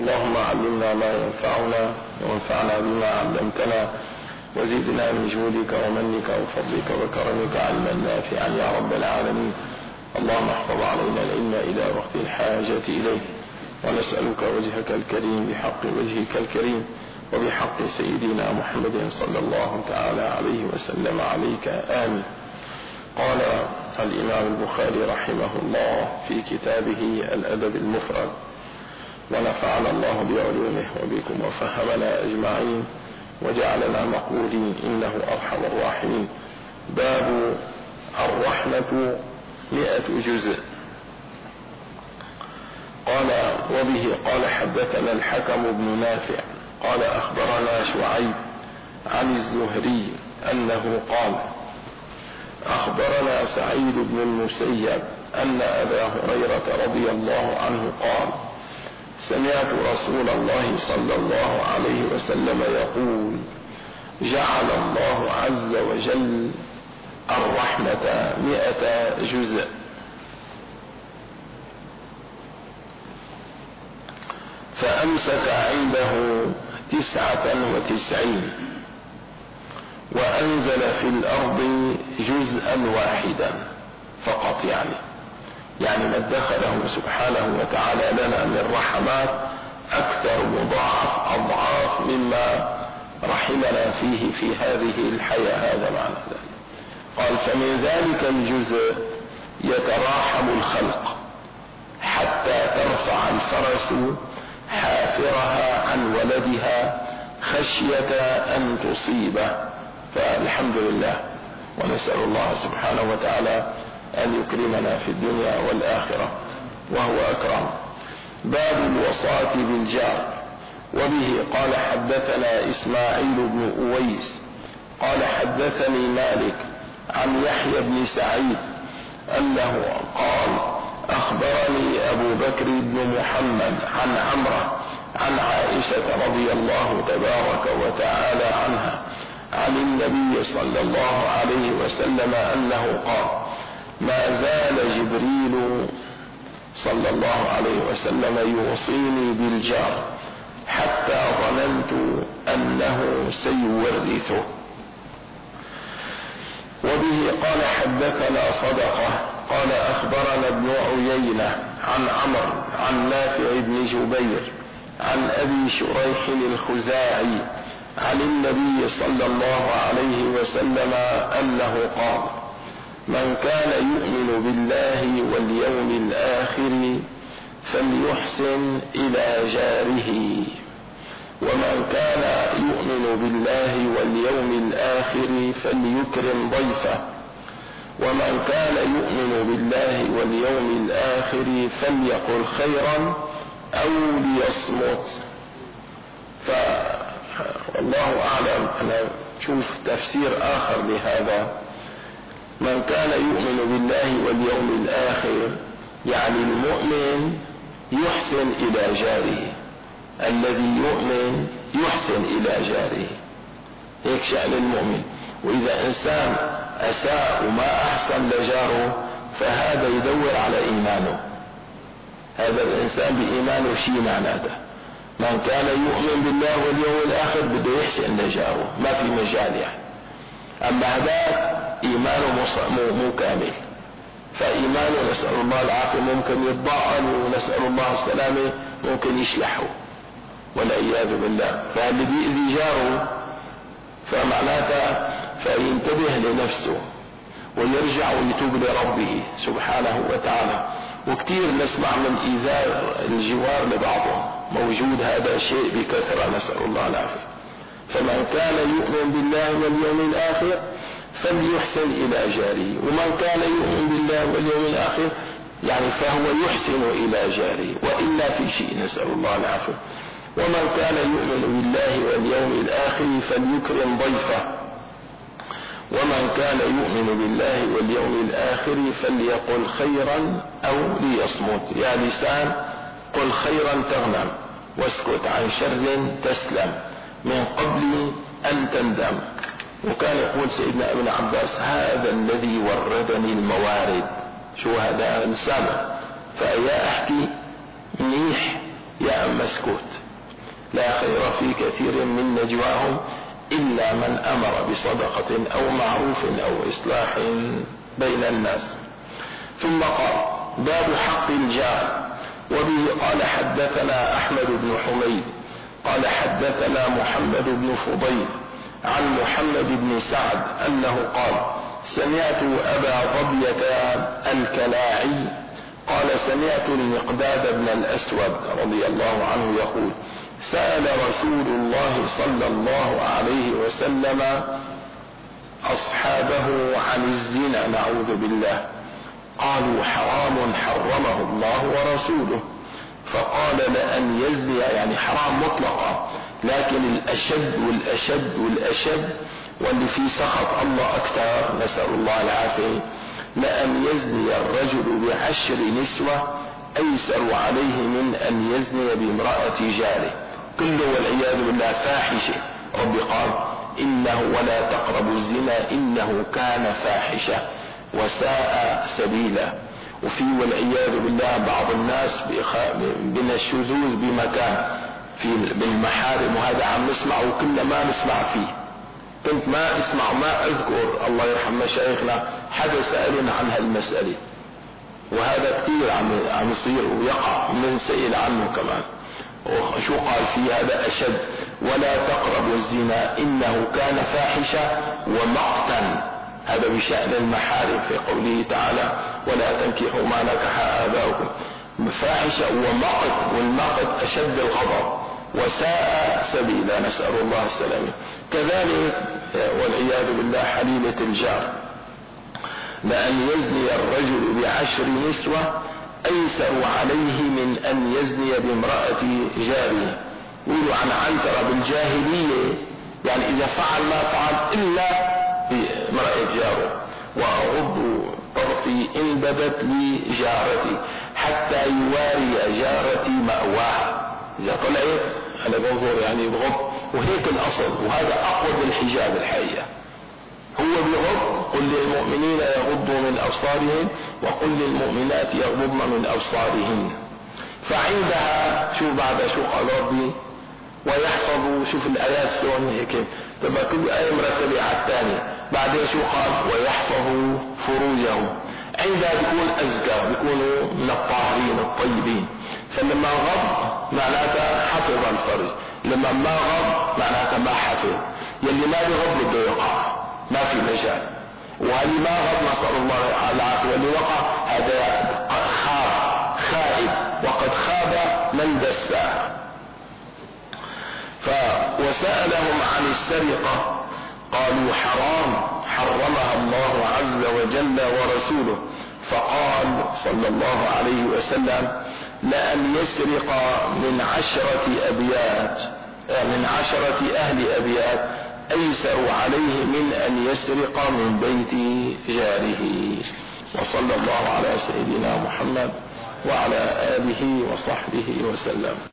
اللهم علمنا ما ينفعنا وانفعنا بما علمتنا وزدنا من جودك ومنك وفضلك وكرمك علما نافعا يا رب العالمين. اللهم احفظ علينا العلم إلى وقت الحاجة إليه، ونسألك وجهك الكريم بحق وجهك الكريم وبحق سيدنا محمد صلى الله تعالى عليه وسلم عليك آمين. قال الإمام البخاري رحمه الله في كتابه الأدب المفرد، ونفعنا الله بعلومه وبكم وفهمنا أجمعين وجعلنا مقبولين إنه أرحم الراحمين. باب الرحمة 100 جزء. قال وبه قال حدثنا الحكم بن نافع قال أخبرنا شعيب عن الزهري أنه قال أخبرنا سعيد بن المسيب أن أبا هريرة رضي الله عنه قال سمعت رسول الله صلى الله عليه وسلم يقول جعل الله عز وجل الرحمة 100 جزء، فأمسك عنده 99 وأنزل في الأرض جزءا واحدا فقط، يعني ما ادخله سبحانه وتعالى لنا من رحمات أكثر مضاعف أضعاف مما رحمنا فيه في هذه الحياة. هذا معنى ذلك. قال فمن ذلك الجزء يتراحم الخلق حتى ترفع الفرس حافرها عن ولدها خشية أن تصيبه، فالحمد لله ونسأل الله سبحانه وتعالى أن يكرمنا في الدنيا والآخرة وهو أكرم. باب الوصاة بالجار. وبه قال حدثنا إسماعيل بن أويس قال حدثني مالك عن يحيى بن سعيد أنه قال أخبرني أبو بكر بن محمد عن عمرة عن عائشة رضي الله تبارك وتعالى عنها عن النبي صلى الله عليه وسلم أنه قال ما زال جبريل صلى الله عليه وسلم يوصيني بالجار حتى ظننت أنه سيورثه. وبه قال حدثنا صدقة قال أخبرنا ابن عيينة عن عمرو عن نافع بن جبير عن أبي شريح الخزاعي عن النبي صلى الله عليه وسلم أنه قال من كان يؤمن بالله واليوم الآخر فليحسن إلى جاره، ومن كان يؤمن بالله واليوم الآخر فليكرم ضيفه، ومن كان يؤمن بالله واليوم الآخر فليقل خيرا أو ليصمت. فالله أعلم. أنا شوف تفسير آخر لهذا، من كان يؤمن بالله واليوم الآخر يعني المؤمن يحسن إلى جاره، الذي يؤمن يحسن إلى جاره، هيك شأن المؤمن. وإذا إنسان أساء وما أحسن لجاره فهذا يدور على إيمانه، هذا الإنسان بإيمانه شيء معناته. من كان يؤمن بالله واليوم الآخر بده يحسن لجاره، ما في مجال أما هذا إيمانه مو كامل، فإيمانه نسأل الله العافية ممكن يتضاءل، ونسأل الله السلامة ممكن يشلحه والعياذ بالله. فاللي بيأذي جاره فمعناته فينتبه لنفسه ويرجع ويتوب لربه سبحانه وتعالى. وكثير نسمع من إيذاء الجوار لبعضهم، موجود هذا الشيء بكثرة نسأل الله العافية. فمن كان يؤمن بالله واليوم الآخر فليحسن إلى جاره، ومن كان يؤمن بالله واليوم الآخر فهو يحسن إلى جاره، وإلا في شيء نسأل الله العافية. ومن كان يؤمن بالله واليوم الآخر فليكرم ضيفه، ومن كان يؤمن بالله واليوم الآخر فليقل خيرا أو ليصمت. يا لسان قل خيرا تغنم، واسكت عن شر تسلم، من قبل أن تندم. وكان يقول سيدنا ابن عباس هذا الذي وردني الموارد. شو هذا السامع؟ فأيا أحكي منيح يا مسكوت. لا خير في كثير من نجواهم إلا من أمر بصدقة أو معروف أو إصلاح بين الناس. ثم قال: باب حق الجار. وبه قال: حدثنا أحمد بن حميد قال: حدثنا محمد بن فضيل عن محمد بن سعد أنه قال: سمعت أبا ظبية الكلاعي قال: سمعت المقداد بن الأسود رضي الله عنه يقول: سأل رسول الله صلى الله عليه وسلم أصحابه عن الزنا، نعوذ بالله، قالوا: حرام حرمه الله ورسوله. فقال: لأن يزني، يعني حرام مطلقا، لكن الأشد والأشد والأشد واللي فيه سخط الله أكثر، نسأل الله العافية، لأن يزني الرجل بعشر نسوة أيسر عليه من أن يزني بامرأة جاره، كله والعياذ بالله فاحشة. رب قال: إنه ولا تقربوا الزنا إنه كان فاحشة وساء سبيلا. وفي والعياذ بالله بعض الناس من الشذوذ بمكان بالمحارم، وهذا عم نسمعه كل ما نسمع فيه. كنت ما اسمع ما اذكر، الله يرحم مشايخنا، حدا سألنا عن هالمسألة، وهذا كتير عم يصير ويقع، نسأل عنه كمان. وشو قال فيه؟ هذا أشد: ولا تقربوا الزنا إنه كان فاحشة ومقتا. هذا بشأن المحارم في قوله تعالى: ولا تنكحوا ما نكح آباؤكم. فاحشة ومقت، والمقت أشد الغضب، وساء سبيلا، نسأل الله السلامة. كذلك والعياذ بالله حليلة الجار: لأن يزني الرجل بعشر نسوة أيسر عليه من أن يزني بامرأة جاره. يقولوا عن عنترة بالجاهلية، يعني إذا فعل ما فعل إلا بامرأة جاره: وأغض طرفي إن بدت لي جارتي حتى يواري جارتي مأواها. إذا طلعت أنا بنظر يعني بغض، وهيك الأصل، وهذا أقوى بالحجاب الحقيقة. هو بغض: قل للمؤمنين يغضوا من أبصارهم وقل للمؤمنات يغضضن من أبصارهن. فعندها شو بعد شو قال ربي؟ ويحفظوا، شوف الآيات شلون هيك، تبقى كل آية مرتبة على الثانية. بعدين شو قال؟ ويحفظوا فروجهم. عندها بيكون أزكى، بيكونوا من الطاهرين الطيبين. فلما غض معناتها حفظ الفرج، لما ما غض معناتها ما حفظ. يلي ما بغض بده يقع، ما في مجال. واللي ما غض نسأل الله العافية، واللي وقع هذا خائب، وقد خاب من دساها. وسألهم عن السرقة قالوا: حرام حرمها الله عز وجل ورسوله. فقال صلى الله عليه وسلم: لأن يسرق من 10 أبيات، من 10 أهل أبيات أيسر عليه من أن يسرق من بيت جاره. وصلى الله على سيدنا محمد وعلى آله وصحبه وسلم.